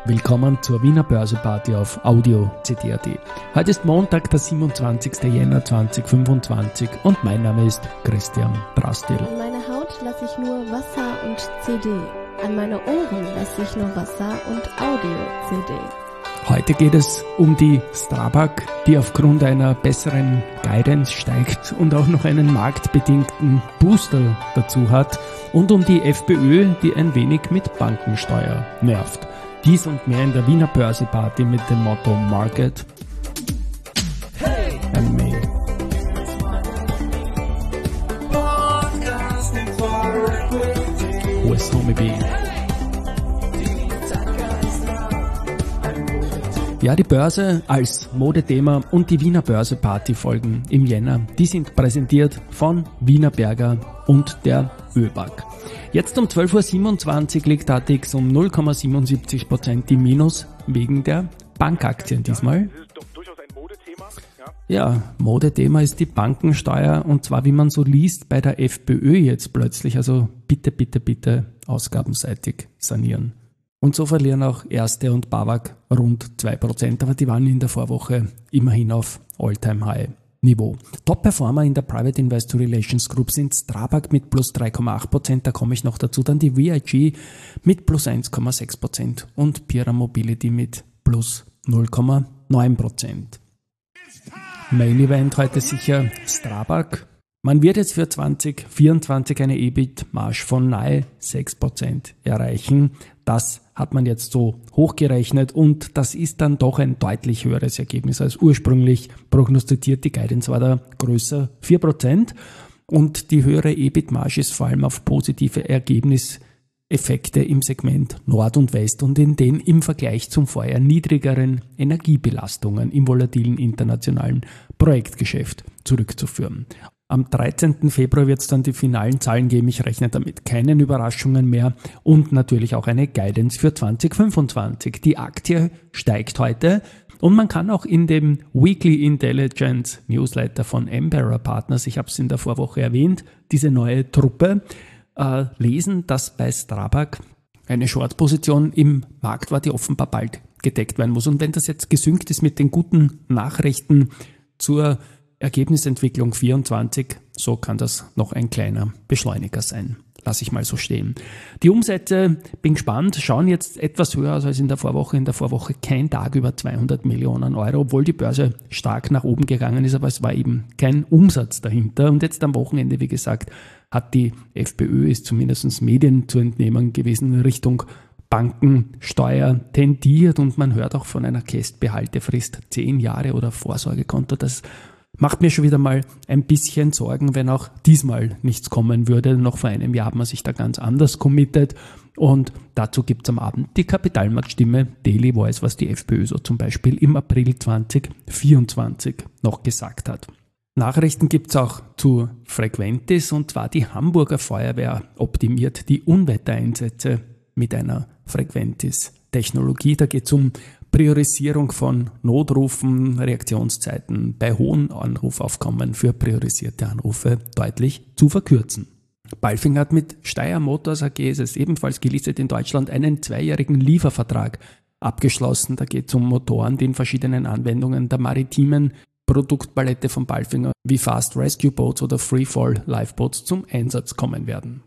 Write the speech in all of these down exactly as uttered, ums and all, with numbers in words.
Willkommen zur Wiener Börseparty auf Audio C D punkt A T. Heute ist Montag, der siebenundzwanzigsten Jänner zweitausendfünfundzwanzig und mein Name ist Christian Drastil. An meine Haut lasse ich nur Wasser und C D. An meine Ohren lasse ich nur Wasser und Audio-C D. Heute geht es um die Strabag, die aufgrund einer besseren Guidance steigt und auch noch einen marktbedingten Booster dazu hat, und um die FPÖ, die ein wenig mit Bankensteuer nervt. Dies und mehr in der Wiener Börseparty mit dem Motto Market and Me. Wo ist Homie B? Ja, die Börse als Modethema und die Wiener Börseparty-Folgen im Jänner, die sind präsentiert von Wienerberger und der ÖBAG. Jetzt um zwölf Uhr siebenundzwanzig liegt A T X um null Komma siebenundsiebzig Prozent im Minus wegen der Bankaktien diesmal. Das ist doch durchaus ein Modethema. Ja. ja, Modethema ist die Bankensteuer, und zwar, wie man so liest, bei der FPÖ jetzt plötzlich. Also bitte, bitte, bitte ausgabenseitig sanieren. Und so verlieren auch Erste und BAWAG rund zwei Prozent, aber die waren in der Vorwoche immerhin auf All-Time-High-Niveau. Top-Performer in der Private Investor Relations Group sind Strabag mit plus drei Komma acht Prozent, da komme ich noch dazu, dann die V I G mit plus eins Komma sechs Prozent und Pira Mobility mit plus null Komma neun Prozent. Main Event heute sicher Strabag. Man wird jetzt für zwanzig vierundzwanzig eine E B I T-Marge von nahe sechs Prozent erreichen. Das hat man jetzt so hochgerechnet, und das ist dann doch ein deutlich höheres Ergebnis als ursprünglich prognostiziert. Die Guidance war da größer, vier Prozent, und die höhere E B I T-Marge ist vor allem auf positive Ergebniseffekte im Segment Nord und West und in den im Vergleich zum Vorjahr niedrigeren Energiebelastungen im volatilen internationalen Projektgeschäft zurückzuführen. Am dreizehnten Februar wird es dann die finalen Zahlen geben. Ich rechne damit keinen Überraschungen mehr, und natürlich auch eine Guidance für zwanzig fünfundzwanzig. Die Aktie steigt heute, und man kann auch in dem Weekly Intelligence Newsletter von Embera Partners, ich habe es in der Vorwoche erwähnt, diese neue Truppe, äh, lesen, dass bei Strabag eine Short-Position im Markt war, die offenbar bald gedeckt werden muss. Und wenn das jetzt gesynkt ist mit den guten Nachrichten zur Ergebnisentwicklung vierundzwanzig, so kann das noch ein kleiner Beschleuniger sein. Lass ich mal so stehen. Die Umsätze, bin gespannt, schauen jetzt etwas höher aus als in der Vorwoche. In der Vorwoche kein Tag über zweihundert Millionen Euro, obwohl die Börse stark nach oben gegangen ist, aber es war eben kein Umsatz dahinter. Und jetzt am Wochenende, wie gesagt, hat die FPÖ, ist zumindest Medien zu entnehmen gewesen, Richtung Bankensteuer tendiert, und man hört auch von einer Kästbehaltefrist zehn Jahre oder Vorsorgekonto. Das macht mir schon wieder mal ein bisschen Sorgen, wenn auch diesmal nichts kommen würde. Noch vor einem Jahr hat man sich da ganz anders committed, und dazu gibt es am Abend die Kapitalmarktstimme Daily Voice, was die FPÖ so zum Beispiel im April zwanzig vierundzwanzig noch gesagt hat. Nachrichten gibt es auch zu Frequentis, und zwar die Hamburger Feuerwehr optimiert die Unwettereinsätze mit einer Frequentis-Technologie. Da geht es um Priorisierung von Notrufen, Reaktionszeiten bei hohen Anrufaufkommen für priorisierte Anrufe deutlich zu verkürzen. Palfinger hat mit Steyr Motors A G, es ist ebenfalls gelistet in Deutschland, einen zweijährigen Liefervertrag abgeschlossen. Da geht es um Motoren, die in verschiedenen Anwendungen der maritimen Produktpalette von Palfinger wie Fast Rescue Boats oder Freefall Lifeboats zum Einsatz kommen werden.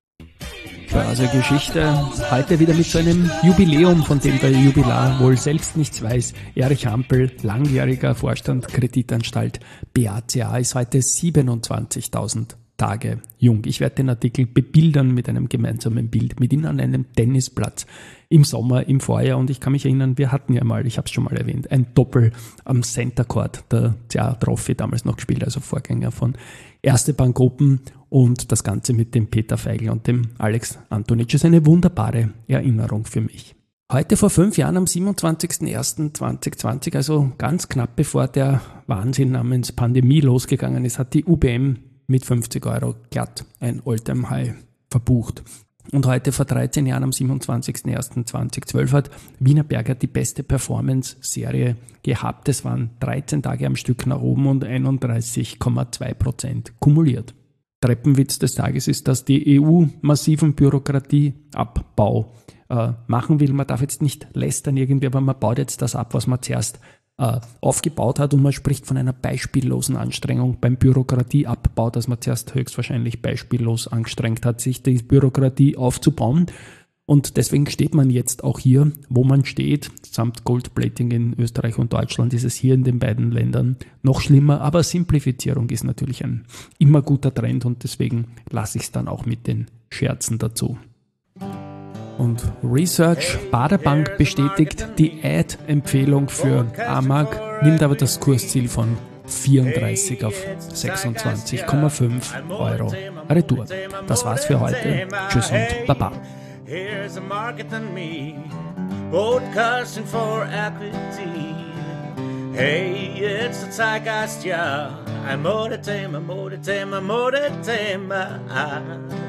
Börsegeschichte, heute wieder mit so einem Jubiläum, von dem der Jubilar wohl selbst nichts weiß. Erich Hampel, langjähriger Vorstand Kreditanstalt B A C A, ist heute siebenundzwanzigtausend Tage jung. Ich werde den Artikel bebildern mit einem gemeinsamen Bild mit Ihnen an einem Tennisplatz im Sommer, im Vorjahr, und ich kann mich erinnern, wir hatten ja mal, ich habe es schon mal erwähnt, ein Doppel am Center Court, der C A Trophy damals noch gespielt, also Vorgänger von Erste Bank Open, und das Ganze mit dem Peter Feigl und dem Alex Antonitsch ist eine wunderbare Erinnerung für mich. Heute vor fünf Jahren, am siebenundzwanzigsten ersten zweitausendzwanzig, also ganz knapp bevor der Wahnsinn namens Pandemie losgegangen ist, hat die U B M mit fünfzig Euro glatt ein All-Time-High verbucht. Und heute vor dreizehn Jahren, am siebenundzwanzigsten ersten zweitausendzwölf, hat Wienerberger die beste Performance-Serie gehabt. Es waren dreizehn Tage am Stück nach oben und einunddreißig Komma zwei Prozent kumuliert. Treppenwitz des Tages ist, dass die E U massiven Bürokratieabbau äh, machen will. Man darf jetzt nicht lästern irgendwie, aber man baut jetzt das ab, was man zuerst äh, aufgebaut hat, und man spricht von einer beispiellosen Anstrengung beim Bürokratieabbau, dass man zuerst höchstwahrscheinlich beispiellos angestrengt hat, sich die Bürokratie aufzubauen. Und deswegen steht man jetzt auch hier, wo man steht. Samt Goldplating in Österreich und Deutschland ist es hier in den beiden Ländern noch schlimmer. Aber Simplifizierung ist natürlich ein immer guter Trend, und deswegen lasse ich es dann auch mit den Scherzen dazu. Und Research Baderbank bestätigt die Ad-Empfehlung für Amag, nimmt aber das Kursziel von vierunddreißig auf sechsundzwanzig Komma fünf Euro retour. Das war's für heute. Tschüss und Baba. Here's a market than me, podcasting for equity. Hey, it's the Zeitgeist, ja. Ein Modethema, Modethema, Modethema.